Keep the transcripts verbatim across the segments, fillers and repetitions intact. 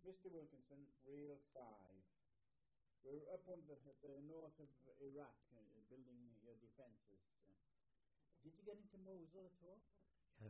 Mister Wilkinson, Reel five. We're up on the, the north of Iraq, uh, building your defences. Uh, did you get into Mosul at all? Yes.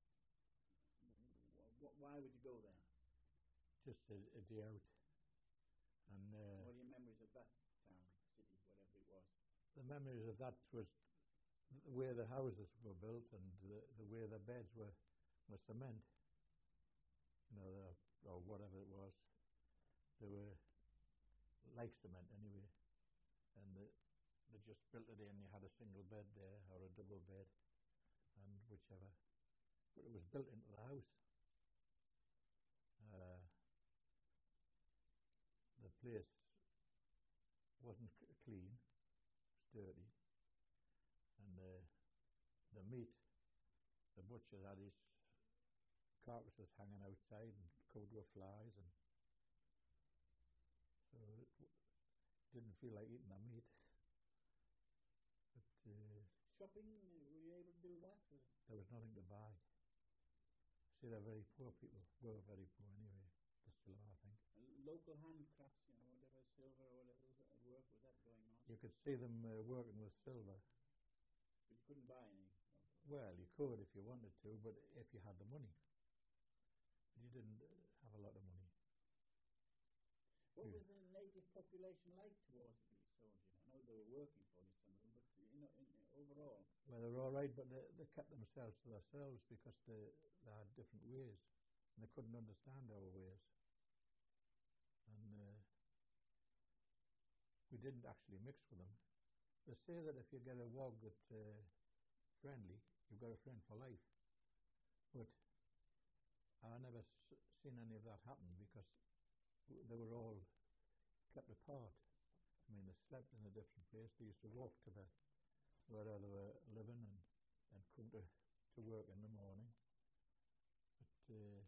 W- why would you go there? Just a, a day out. And uh, what are your memories of that town, city, whatever it was? The memories of that was the way the houses were built and the, the way the beds were, were cement. You know, the, or whatever it was. They were like cement anyway. And the, they just built it in. You had a single bed there or a double bed, and whichever. But it was built into the house. Uh, the place wasn't c- clean, it was dirty, and the the meat, the butcher had his carcasses hanging outside and covered with flies, and so it w- didn't feel like eating the meat. But uh, shopping, were you able to do that? There was nothing to buy. See, they're very poor people. Were very poor anyway. They still are, I think. Local handcrafts, you know, whatever silver or whatever work was that going on? You could see them uh, working with silver. But you couldn't buy any? Well, you could if you wanted to, but if you had the money. But you didn't have a lot of money. What was the native population like towards these soldiers? I know they were working for you, some of them, but you know, in, in, overall. Well, they were all right, but they, they kept themselves to themselves because they, they had different ways, and they couldn't understand our ways. And uh, we didn't actually mix with them. They say that if you get a wog that's uh, friendly, you've got a friend for life. But I never s- seen any of that happen because they were all kept apart. I mean, they slept in a different place. They used to walk to the where they were living and, and come to, to work in the morning. But uh,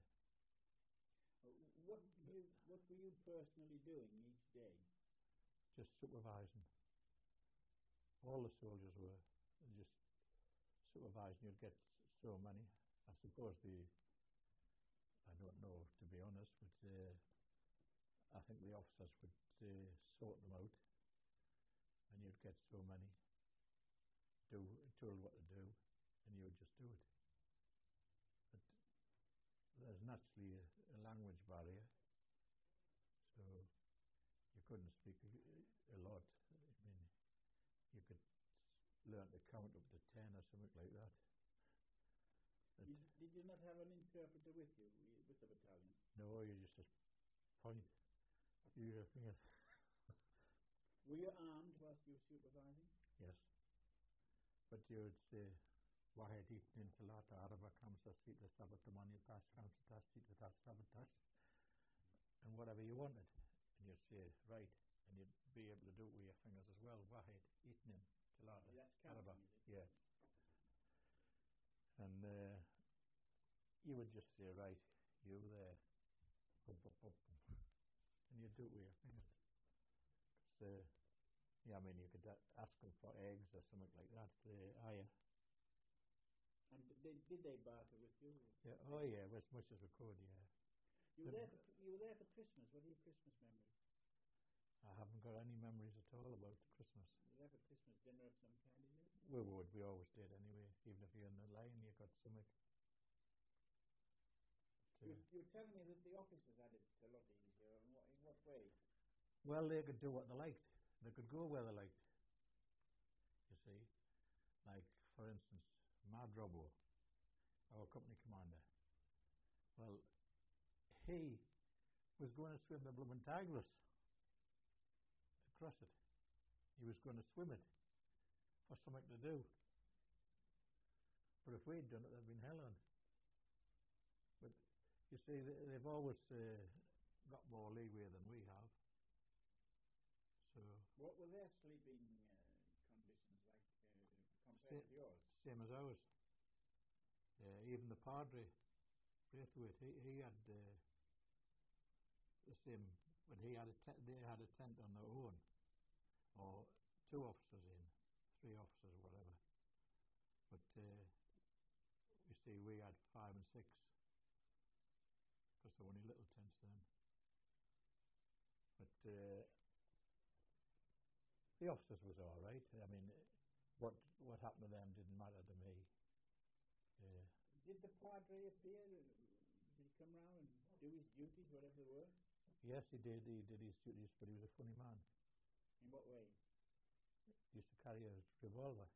what you what were you personally doing each day? Just supervising. All the soldiers were just supervising. You'd get so many. I suppose the I don't know, to be honest, but uh, I think the officers would uh, sort them out, and you'd get so many, do told what to do, and you would just do it. But there's naturally a, a language barrier, so you couldn't speak a, a lot. I mean, you could learn to count up to ten or something like that. You, did you not have an interpreter with you, with the battalion? No, you just just point. Use your fingers. Were you armed whilst you were supervising? Yes. But you would say, Wahed itnin talata araba kamsa sita sabatamani tash kamsa tash sita tash sabatash, and whatever you wanted. And you'd say, right, and you'd be able to do it with your fingers as well. Wahed itnin talata araba. Yeah. And uh, you would just say, right, you there, up, up, up, and you'd do it with your fingers. Uh, yeah, I mean, you could ask them for eggs or something like that. Uh, oh, yeah. And they, did they barter with you? Yeah. Oh, yeah, as much as we could, yeah. You were, there for, you were there for Christmas. What are your Christmas memories? I haven't got any memories at all about Christmas. You were there for Christmas dinner of some kind, did you? We would. We always did anyway. Even if you're in the line, you got something. You, you were telling me that the officers had it a lot easier. In what, in what way? Well, they could do what they liked. They could go where they liked. You see, like for instance, Madrobo, our company commander. Well, he was going to swim the blooming Tigris across it. He was going to swim it for something to do. But if we'd done it, there'd been hell on. But you see, they've always uh, got more leeway than we have. So what were their sleeping uh, conditions like uh, compared same, with yours? Same as ours. Uh, even the Padre, Braithwaite, he, he had uh, the same, but he had a te- they had a tent on their own, or two officers in, three officers or whatever. But uh, you see, we had five and six because there were only little tents then. uh, the officers was all right. I mean, what what happened to them didn't matter to me. Uh, Did the Padre appear? Did he come round and do his duties, whatever they were? yes, he did. He did his duties, but he was a funny man. In what way? He used to carry a revolver.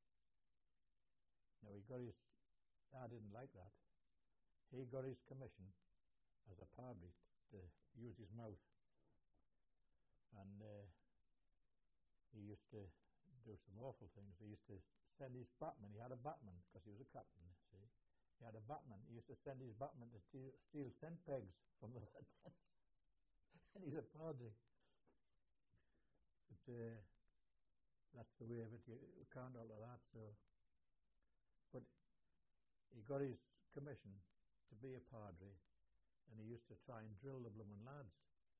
Now he got his. I didn't like that. He got his commission as a padre to use his mouth, and uh, he used to do some awful things. He used to send his batman. He had a batman because he was a captain. See, he had a batman. He used to send his batman to steal, steal tent pegs from the tents, and he's a padre. But uh, that's the way of it. You, you can't alter that. So, but he got his commission to be a padre, and he used to try and drill the blooming lads,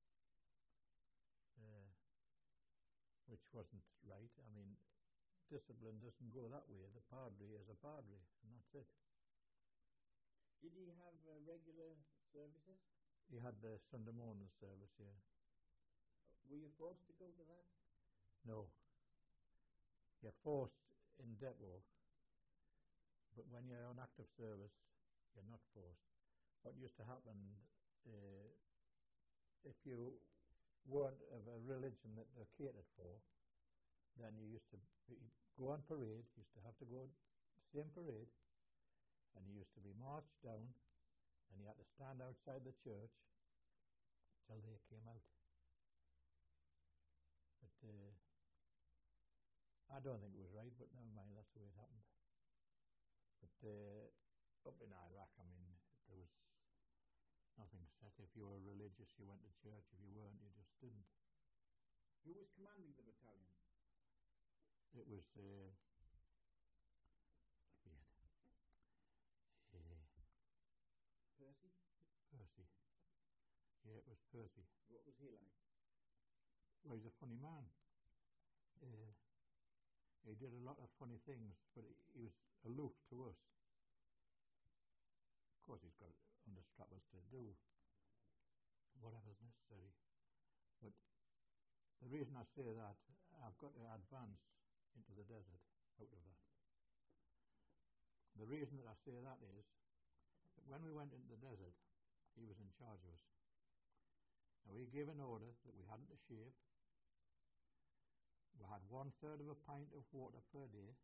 uh, which wasn't right. I mean, discipline doesn't go that way. The padre is a padre, and that's it. Did he have uh, regular services? He had the Sunday morning service, yeah. Were you forced to go to that? No. You're forced in depot, but when you're on active service, you're not forced. What used to happen, uh, if you weren't of a religion that they're catered for, then you used to be, go on parade, used to have to go same parade, and you used to be marched down, and you had to stand outside the church till they came out. But uh, I don't think it was right, but never mind, that's the way it happened. But uh, up in Iraq, I mean, there was nothing set. If you were religious, you went to church. If you weren't, you just didn't. Who was commanding the battalion? It was uh, weird. Uh, Percy? Percy. Yeah, it was Percy. What was he like? Well, he's a funny man. Uh, he did a lot of funny things, but he, he was aloof to us. Of course, he's got understrappers to do whatever's necessary. But the reason I say that, I've got to advance into the desert out of that. The reason that I say that is that when we went into the desert, he was in charge of us. Now, he gave an order that we hadn't to shave. We had one third of a pint of water per day,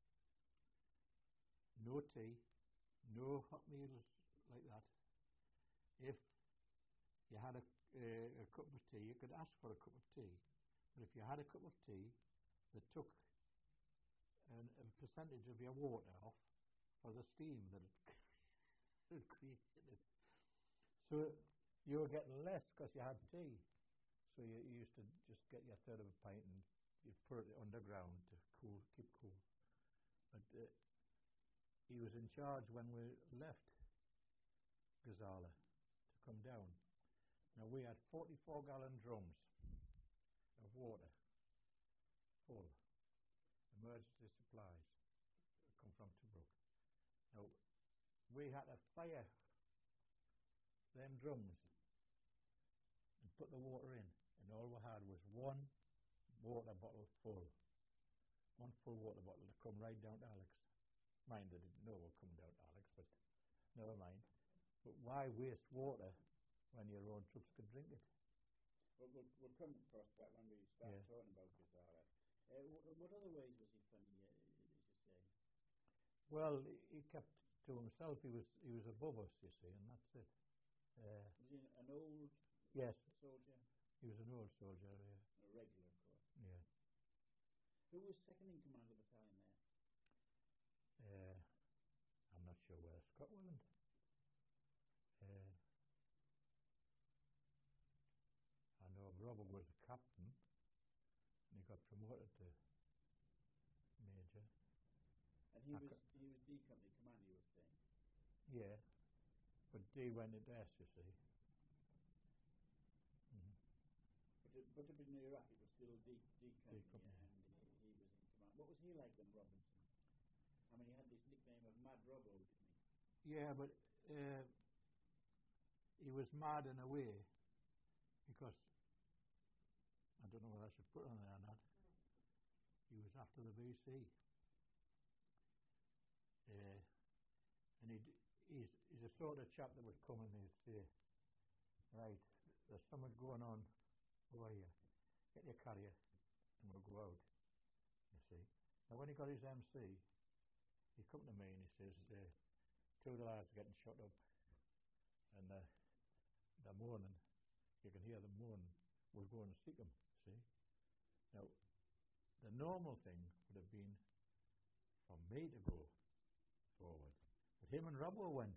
no tea, no hot meals like that. If you had a, uh, a cup of tea, you could ask for a cup of tea. But if you had a cup of tea that took an, a percentage of your water off for the steam that it, it created, so you were getting less because you had tea. So you, you used to just get your third of a pint and you put it underground to cool, keep cool. But uh, he was in charge when we left Gazala to come down. Now we had forty-four gallon drums of water, full, emergency supplies that come from Tobruk. Now we had to fire them drums and put the water in, and all we had was one water bottle full, one full water bottle to come right down to Alex. Mind, they didn't know we were coming down to Alex, but never mind. But why waste water when your own troops could drink it? Well, we'll, we'll come across that when we start Yeah. talking about Gazala. Uh, what, what other ways was he funny, uh, as you say? Well, he kept to himself. He was he was above us, you see, and that's it. Uh, Was he an old yes, soldier? he was an old soldier. Yeah. A regular, of course. Yeah. Who was second in command of the battalion there? Uh, I'm not sure whether Scott Welland. Uh, I know Robert was the captain, and he got promoted to major. And he I was cou- he was D company commander, you were saying. Yeah, but D went into S, you see. Mm-hmm. But, it, but up in Iraq, it was still D, D company, company. and he, he was in command. What was he like then, Robinson? I mean, he had this nickname of Mad Robbo, didn't he? Yeah, but uh, he was mad in a way because I don't know whether I should put on there or not. He was after the V C. Uh, and he'd, he's, he's a sort of chap that would come and he'd say, right, there's something going on over here. Get your carrier and we'll go out, you see. Now when he got his M C, he come to me and he says, uh, two of the lads are getting shot up and uh, they're moaning. You can hear them moaning. We'll go and seek them, see. Now, the normal thing would have been for me to go forward. But him and Robbo went.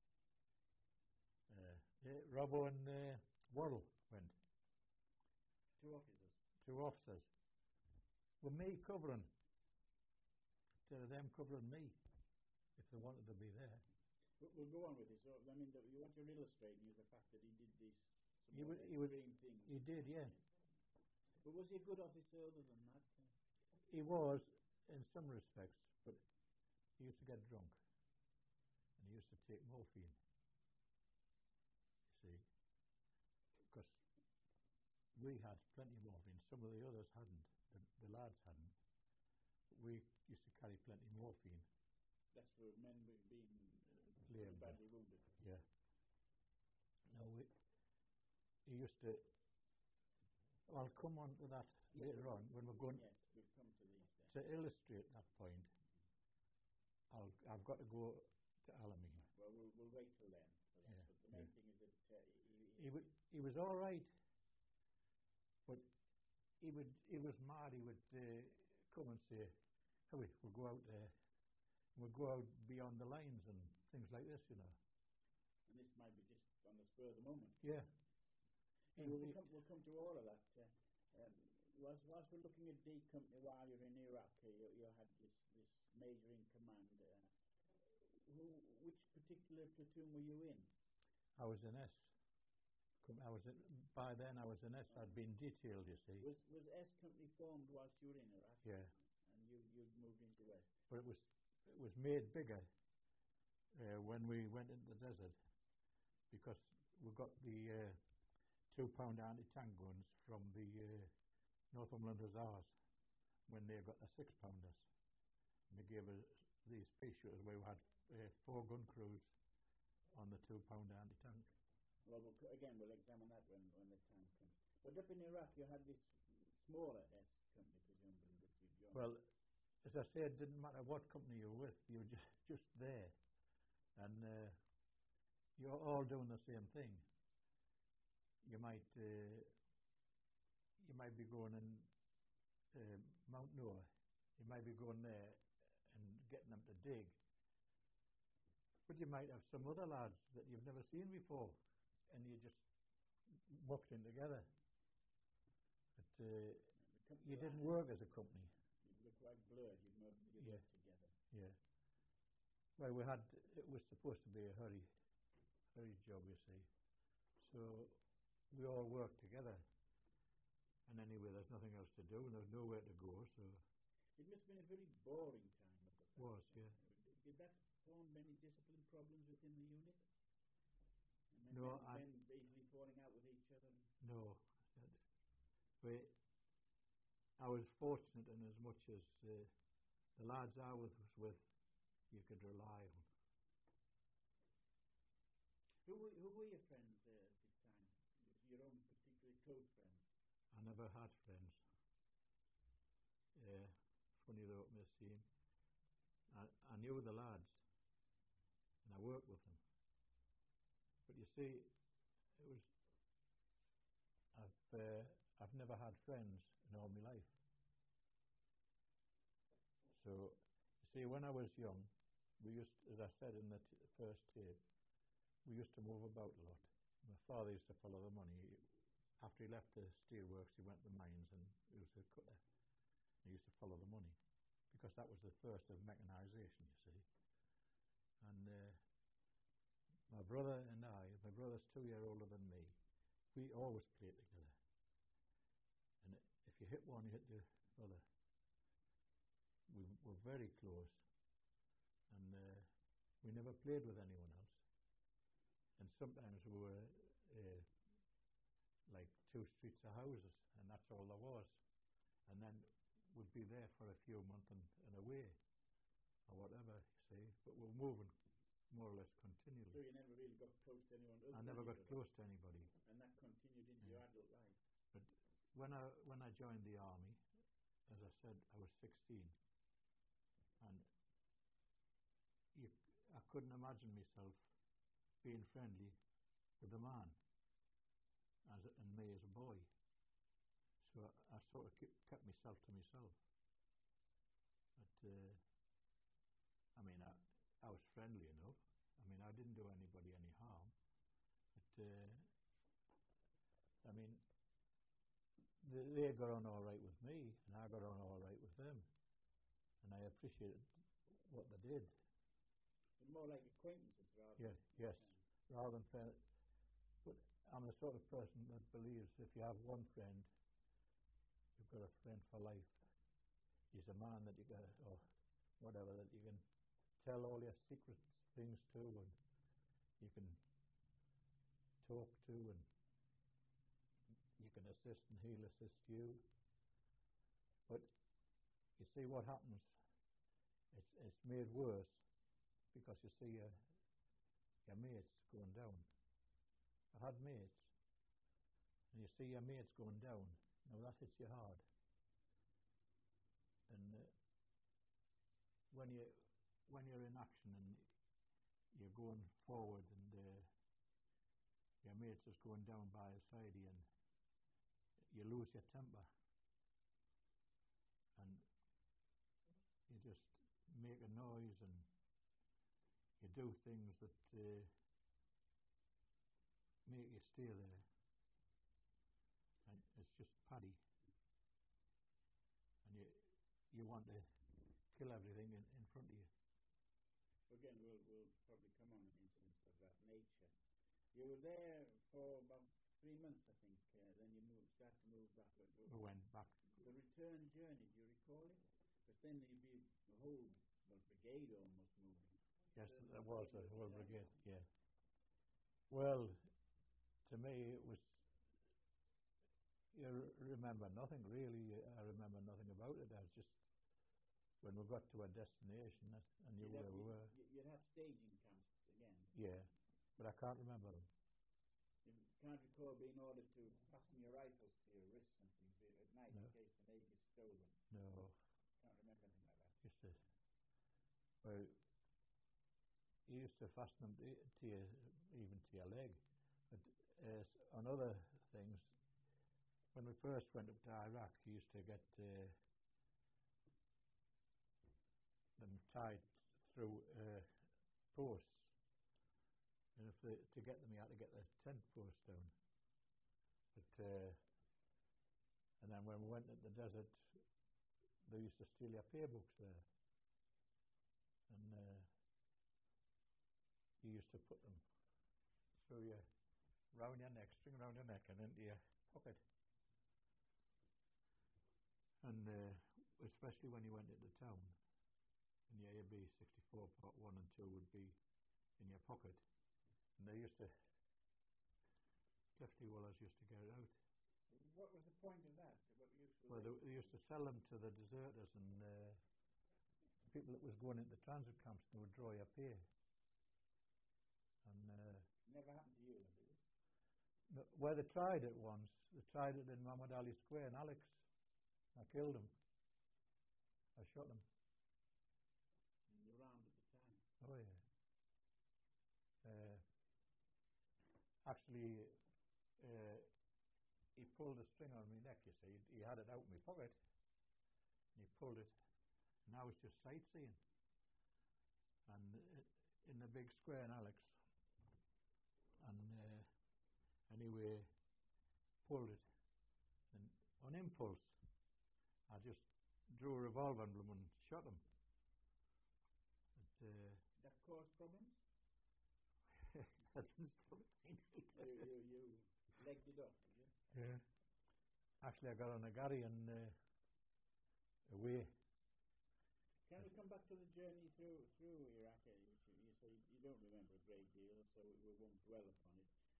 Uh, yeah, Robbo and uh, Worrell went. Two officers. Two officers. With me covering. Instead of them covering me. If they wanted to be there. We'll go on with this. So, I mean, the, what you're illustrating is the fact that he did this He was, he, extreme thing. he did, yeah. But was he a good officer other than that? He was, in some respects, but he used to get drunk. And he used to take morphine. You see. Because we had plenty of morphine. Some of the others hadn't. The, the lads hadn't. But we used to carry plenty of morphine. That's for men being uh, Claimed, badly wounded. Yeah. No, we, he used to. I'll come on to that yes, later on when we're going. Yes, we'll come to these. Then. To illustrate that point, I'll, I've got to go to Alamein. Well, we'll, we'll wait till then. For that. Yeah, But the main yeah. thing is that uh, he, he, would, he was all right, but he would he was mad. He would uh, come and say, "Hey, we'll go out there. We'll go out beyond the lines and things like this, you know." And this might be just on the spur of the moment. Yeah. Hey, we'll, we'll, come, we'll come to all of that. Uh, um, whilst, whilst we're looking at D Company while you're in Iraq, uh, you, you had this, this major in command. Uh, who, which particular platoon were you in? I was in S. I was in, by then I was in S. Oh. I'd been detailed, you see. Was, was S Company formed whilst you were in Iraq? Yeah. And you you moved into West. But it was it was made bigger uh, when we went into the desert because we got the uh, two pound anti-tank guns from the uh, Northumberland Hussars when they got the six pounders. And they gave us these pea shooters where we had uh, four gun crews on the two pound anti-tank. Well, we'll, again, we'll examine that when, when the time comes. But up in Iraq, you had this smaller S Company, presumably, that you joined. Well, as I said, it didn't matter what company you were with, you were just, just there. And uh, you're all doing the same thing. You might uh, you might be going in uh, Mount Noah. You might be going there and getting them to dig. But you might have some other lads that you've never seen before, and you just mucked in together. But uh, you didn't work as a company. You look like blurred. You worked yeah. together. Yeah. Well, we had. It was supposed to be a hurry, hurry job, you see. So we all worked together. And anyway, there's nothing else to do, and there's nowhere to go. So it must have been a very boring time. At the time. Was yeah. Did that form many discipline problems within the unit? And no, men, I, men basically falling out with each other. No, we. I was fortunate in as much as uh, the lads I was with, you could rely on. Who were, who were your friends uh, at this time? Your own particularly close friends? I never had friends. Yeah, funny though it may seem. I, I knew the lads, and I worked with them. But you see, it was. I've uh, I've never had friends in all my life. So, you see, when I was young, we used, as I said in the t- first tape, we used to move about a lot. My father used to follow the money. After he left the steelworks, he went to the mines and he was a cutter. He used to follow the money because that was the first of mechanisation, you see. And uh, my brother and I, my brother's two years older than me, we always played together. And if you hit one, you hit the other. We were very close. And uh, we never played with anyone else. And sometimes we were uh, like two streets of houses, and that's all there was. And then we'd be there for a few months and, and away, or whatever, you see. But we're moving more or less continually. So you never really got close to anyone else? I never got close to anybody. And that continued into yeah. your adult life? But when I when I joined the army, as I said, I was sixteen, and you, I couldn't imagine myself being friendly with a man, as a, and me as a boy. So I, I sort of kept, kept myself to myself. But uh, I mean, I, I was friendly enough. I mean, I didn't do anybody any harm. But uh, I mean, they, they got on all right with me, and I got on all right with them, and I appreciated what they did. So more like acquaintances rather. Yeah, yes, yeah. rather than friends. But I'm the sort of person that believes if you have one friend, you've got a friend for life. He's a man that you got, or whatever, that you can tell all your secret things to, and you can talk to, and you can assist and he'll assist you. But you see what happens, it's, it's made worse because you see your, your mates going down. I had mates, and you see your mates going down, now that hits you hard. And uh, when you when you're in action and you're going forward, and uh, your mates is going down by your side, and you lose your temper, and you just make a noise, and you do things that uh, make you stay there, and it's just paddy, and you you want to kill everything in, in front of you. Again, we'll, we'll probably come on incidents of that nature. You were there for about three months, I think. Uh, then you moved, started to move back. We went back. The return journey, do you recall it? Because then you'd be the whole well, brigade almost moving. Yes, so there was a whole brigade. Yeah. Well, to me, it was. You r- remember nothing really. I remember nothing about it. I was just. When we got to our destination, I knew you'd where have, we were. You'd have staging camps again. Yeah, but I can't remember them. You can't recall being ordered to fasten your rifles to your wrists and things at night no. in case the navy is stolen. No. Can't remember anything like that. Used to. Well, you used to fasten them to, to your, even to your leg. But uh, on other things, when we first went up to Iraq, you used to get. Uh, them tied through uh, posts, and if they, to get them you had to get the tent post down. But uh, and then when we went into the desert, they used to steal your pay books there, and uh, you used to put them through your round your neck, string around your neck, and into your pocket. And uh, especially when you went into town. And your A B sixty-four part one and two would be in your pocket, and they used to Clifty Wallers used to get it out. What was the point of that? What use was well, they, they used to sell them to the deserters and uh, people that was going into transit camps. They would draw your pay. And uh, never happened to you, did it? No, well, they tried it once. They tried it in Muhammad Ali Square in Alex. I killed him. I shot him. You were armed at the time? Oh, yeah. Uh, actually, uh, he pulled a string on my neck, you see. He had it out in my pocket. And he pulled it. And I was just sightseeing. And uh, in the big square in Alex. And uh, anyway, pulled it. And on impulse, I just drew a revolver and and shot him. But, uh, that caused problems? That didn't stop me. you, you, you legged it off, did you? Yeah. Actually, I got on a galley and uh, away. Can we come back to the journey through through Iraq? You, you say you don't remember a great deal, so we, we won't dwell upon it. Um,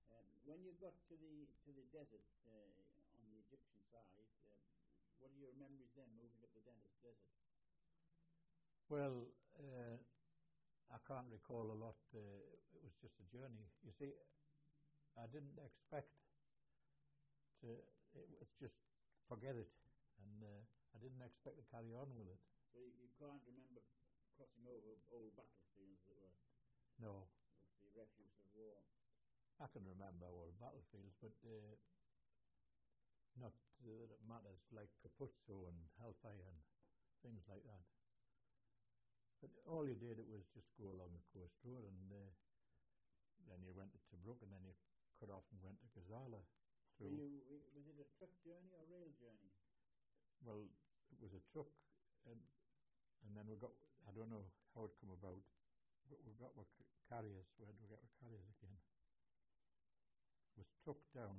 when you got to the to the desert uh, on the Egyptian side, uh, what are your memories then, moving up the desert? desert? Well, uh, I can't recall a lot. Uh, it was just a journey. You see, I didn't expect to. It was just forget it, and uh, I didn't expect to carry on with it. So you, you can't remember crossing over old battlefields that were No. with the refuse of war. I can remember old battlefields, but uh, not uh, that it matters, like Capuzzo and Hellfire and things like that. But all you did, it was just go along the coast road, and uh, then you went to Tobruk, and then you cut off and went to Gazala. Were you, was it a truck journey or rail journey? Well, it was a truck, and, and then we got, I don't know how it come about, but we got our carriers. Where did we get our carriers again? It was trucked down,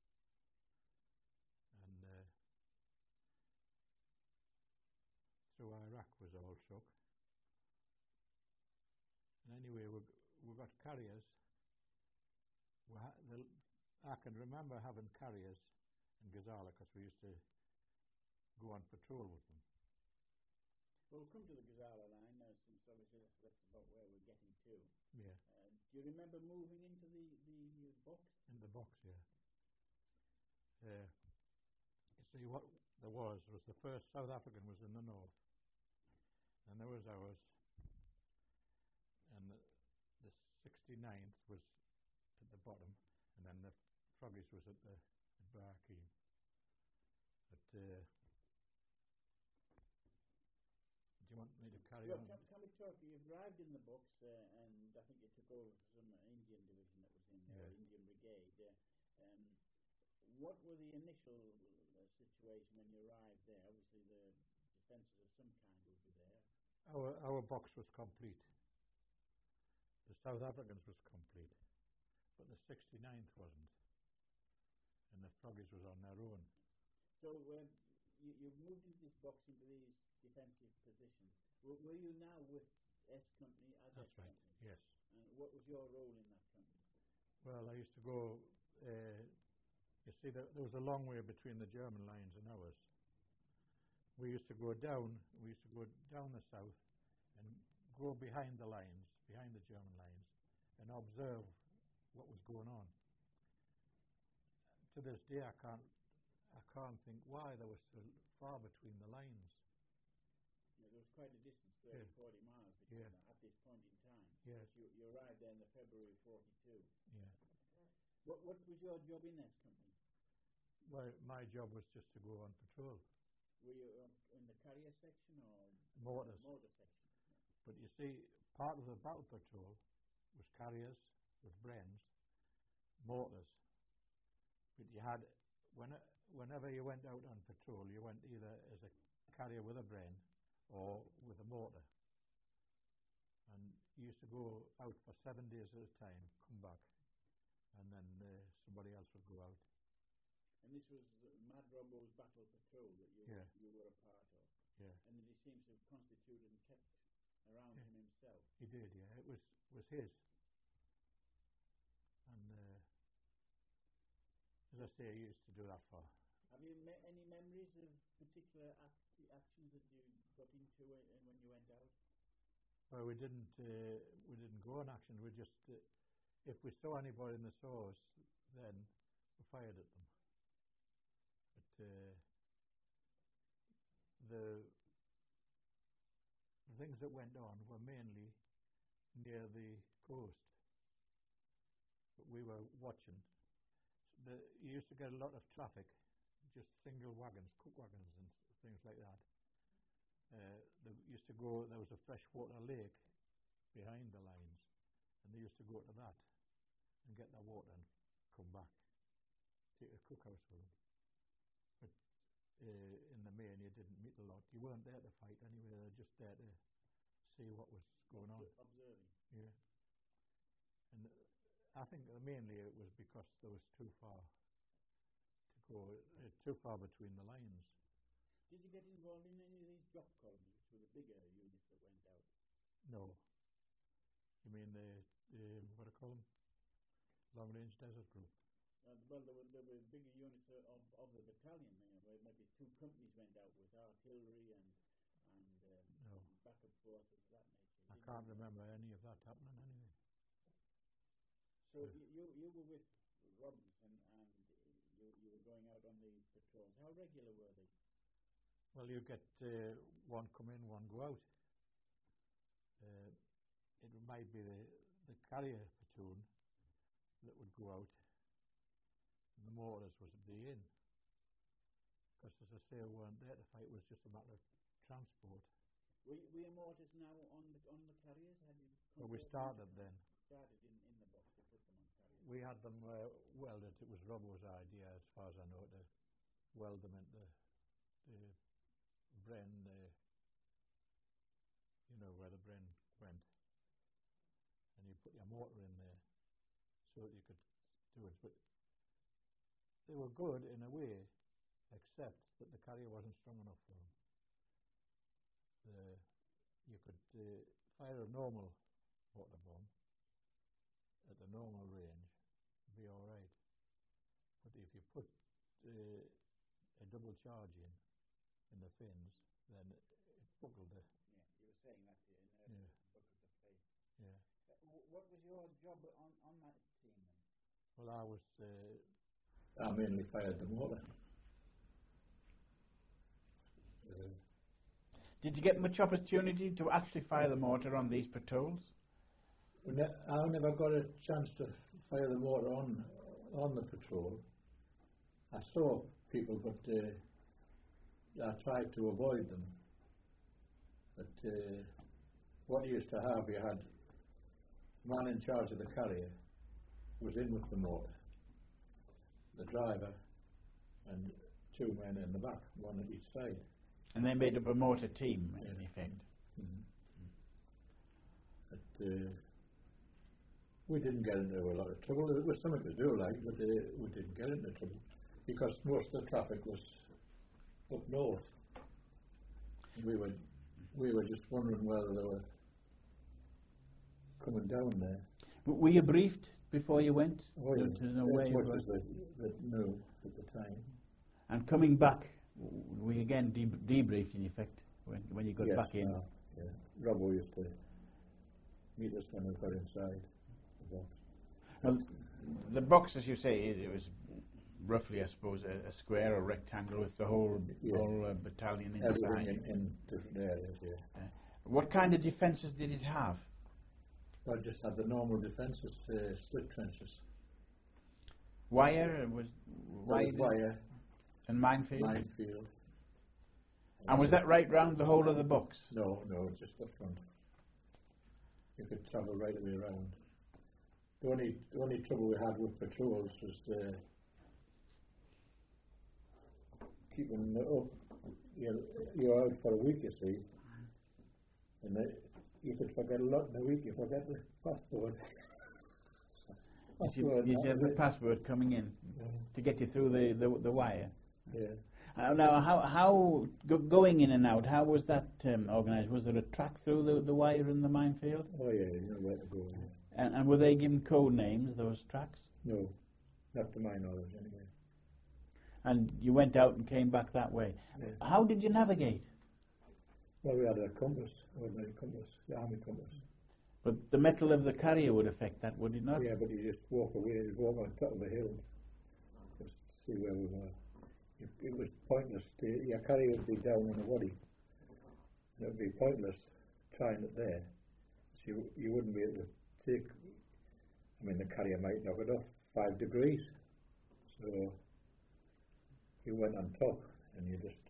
and uh, through Iraq was all truck. And anyway, we, we got carriers. We ha- the, I can remember having carriers in Gazala because we used to go on patrol with them. Well, we'll come to the Gazala line now, since obviously that's, that's about where we're getting to. Yeah. Uh, do you remember moving into the, the box? In the box, yeah. Uh, you see, what there was, was the first South African was in the north, and there was ours, and the, the sixty-ninth was at the bottom, and then the Froggies was at the at Barkeen. But uh, do you want me to carry well, on? Can, can we talk? You've arrived in the box, uh, and I think you took over some Indian division that was in there, Yeah. Indian brigade. Uh, um, what were the initial uh, situation when you arrived there? Obviously, the defences of some kind would be there. Our our box was complete. The South Africans was complete, but the sixty-ninth wasn't, and the Froggies was on their own. So uh, you, you've moved into this box, into these defensive positions. Were, were you now with S Company as That's S right. Company? Yes. And what was your role in that company? Well, I used to go. Uh, you see, there, there was a long way between the German lines and ours. We used to go down. We used to go down the south and go behind the lines, behind the German lines, and observe what was going on. To this day, I can't. I can't think why there was so far between the lines. Yeah, there was quite a distance, thirty, Yeah. forty miles between Yeah. that at this point in time. Yes. You, you arrived there in the February of forty-two. Yeah. What, what was your job in this company? Well, my job was just to go on patrol. Were you um, in the carrier section or Mortars. motor section? But you see, part of the battle patrol was carriers with Brens, mortars. But you had, when, whenever you went out on patrol, you went either as a carrier with a Bren or with a mortar. And you used to go out for seven days at a time, come back, and then uh, somebody else would go out. And this was uh, Mad Robbo's battle patrol that you, Yeah. you were a part of. Yeah. And that he seems to have constituted and kept around Yeah. him himself. He did, yeah. It was was his. And uh, as I say, he used to do that for. Have you me- any memories of particular act- actions that you got into when, when you went out? Well, we didn't uh, we didn't go on action. We just uh, if we saw anybody in the source, then we fired at them. But uh, the the things that went on were mainly near the coast. But we were watching. The, you used to get a lot of traffic, just single wagons, cook wagons and things like that. Uh, they used to go, there was a freshwater lake behind the lines, and they used to go to that and get their water and come back, take a cookhouse with them. But uh, in the main, you didn't meet a lot. You weren't there to fight anyway, they were just there to see what was going on. Observing. Yeah. And I think mainly it was because there was too far to go, uh, too far between the lines. Did you get involved in any of these drop columns, which were the bigger units that went out? No. You mean the, the what do you call them? Long Range Desert Group? Uh, well, there were, there were bigger units of, of, of the battalion, you know, where maybe two companies went out with artillery and and um, No. backup forces of that nature. I didn't can't you? remember any of that happening anyway. So you, you you were with Robinson and you you were going out on the patrols. How regular were they? Well, you get uh, one come in, one go out. Uh, it might be the, the carrier platoon that would go out, and the mortars was be in. Because, as I say, we weren't there to fight, it was just a matter of transport. Were, you- were your mortars now on the on the carriers? Had you Well, we converted them? started then. Started in, in the box to put them on carriers. We had them uh, welded. It was Robbo's idea, as far as I know, to weld them into the brain, uh, you know, where the brain went. And you put your mortar in there so that you could do it. But they were good in a way, except that the carrier wasn't strong enough for them. The, you could uh, fire a normal mortar bomb at the normal range, be all right. But if you put uh, a double charge in, in the fins, then it, it buckled the... Yeah, you were saying that in uh, Yeah. buckled the plate. Yeah. Uh, w- what was your job on, on that team then? Well, I was... Uh, I mainly fired the mortar. Uh, Did you get much opportunity to actually fire the mortar on these patrols? we ne- I never got a chance to fire the mortar on on the patrol. I saw people, but uh, I tried to avoid them. But uh, what you used to have, you had man in charge of the carrier was in with the mortar, the driver, and two men in the back, one at each side. And they made up a mortar team, in Yeah. effect. Mm-hmm. But uh, we didn't get into a lot of trouble. It was something to do, like, but uh, we didn't get into trouble because most of the traffic was up north. We were we were just wondering whether they were coming down there. W- Were you briefed before you went? Oh, yeah. To, to know As where you much were? as they, they knew at the time. And coming back, w- were you again de- debriefed, in effect, when, when you got Yes, back in? uh, yeah. Robbo used to meet us when we got inside the box. Well, the box, as you say, it, it was roughly, I suppose, a, a square or rectangle with the whole Yeah. whole uh, battalion Everything inside. in, in different areas, yeah. Uh, what kind of defences did it have? Well, just had the normal defences, uh, slit trenches. Wire was Wide wire wire, and minefield. minefield. And was that right round the whole of the box? No, no, just the front. You could travel right away around. The only, the only trouble we had with patrols was uh, keeping it up. You're, you're out for a week, you see, and they, you could forget a lot in a week. You forget the passport. Did you, Password, did you have the that was password coming in Yeah. to get you through the, the, the wire? it. Yeah. Uh, now, how, how go, going in and out, how was that um, organised? Was there a track through the, the wire in the minefield? Oh yeah, you know where to go. Yeah. And, and were they given code names, those tracks? No, not to my knowledge anyway. And you went out and came back that way. Yeah. How did you navigate? Well, we had a compass, ordinary compass, the army compass. But the metal of the carrier would affect that, would it not? Yeah, but you just walk away, you walk on top of the hill, just see where we were. It, it was pointless. To, your carrier would be down in a waddy. It would be pointless trying it there. So you, you wouldn't be able to take. I mean, the carrier might knock it off five degrees. So you went on top, and you just.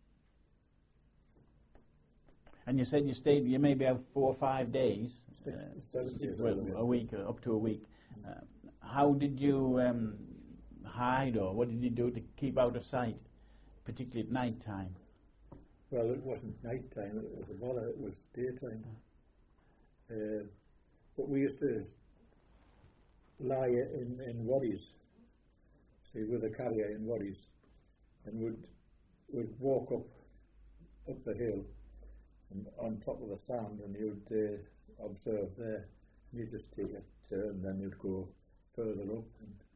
And you said you stayed, you maybe have four or five days, Six, uh, seven days well, all the way. a week, uh, up to a week. Uh, how did you um, hide, or what did you do to keep out of sight, particularly at night time? Well, it wasn't night time, it was a bother, it was daytime. Uh, but we used to lie in, in waddies, see, with a carrier in waddies, and would would walk up up the hill and on top of the sand, and you'd uh, observe there. You just take a turn, then you'd go further up, and